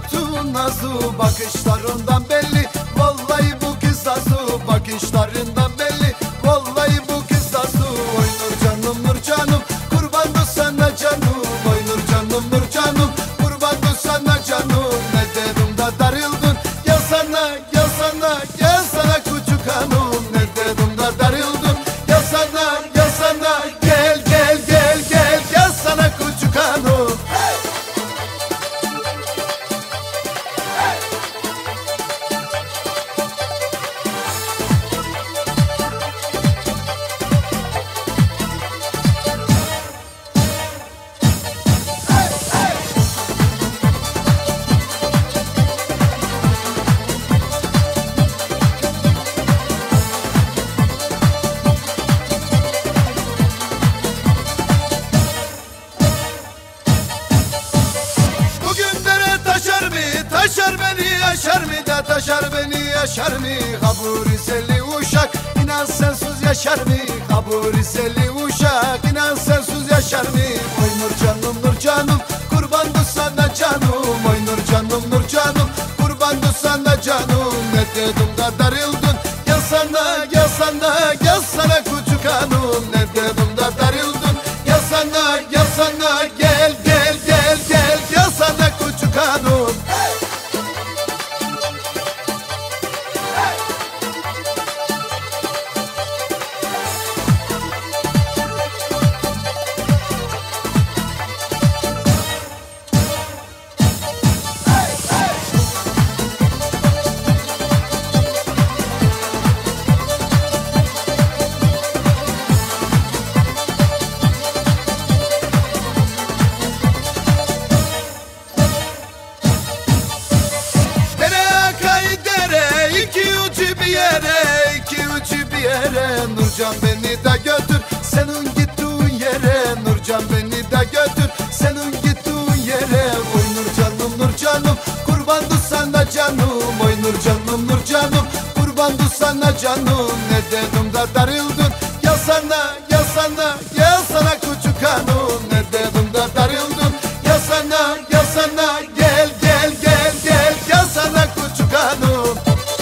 hatun nazu, bakışlarından belli. Vallahi bu kız nazu, bakışlarından belli. Vallahi bu kız nazu. Oy Nur canım Nur canım, kurban bu sana canım. Oy Nur canım Nur canım, kurban bu sana canım. Ne dedim da darıldın, gel sana gel sana gel sana küçük hanım. Ne dedim da darıldın, gel sana gel sana gel gel gel gel gel sana küçük hanım. Taşar beni yaşar mı da taşar beni yaşar mı? Kabur iseli uşak inan sensiz yaşar mı? Kabur iseli uşak inan sensiz yaşar mı? Oy Nur canım Nur canım, kurban bu sana canım. Oy Nur canım Nur canım, kurban bu sana canım. Ne dedim da darıldın, gel sana gel sana gel sana küçük hanım. Ne dedim da darıldın, gel sana gel sana gel gel gel gel gel sana küçük hanım. Nurcan beni de götür senin gittiğin yere. Nurcan beni de götür senin gittiğin yere. Oy Nur canım Nur canım, kurban bu sana canım. Oy Nur canım Nur canım, kurban bu sana canım. Ne dedim da darıldın, gel sana gel sana gel sana küçük hanım. Ne dedim da darıldın, gel sana gel sana gel gel gel gel gel sana küçük hanım.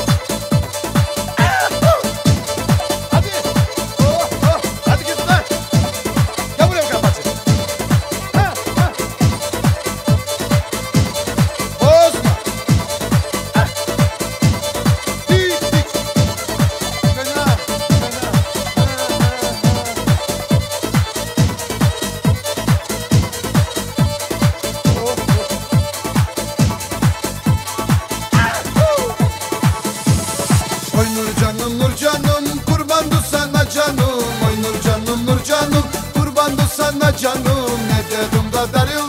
Oy Nur canım Nur canım, kurban bu sana canım. Oy Nur canım Nur canım, kurban bu sana canım. Ne dedim da darıldın,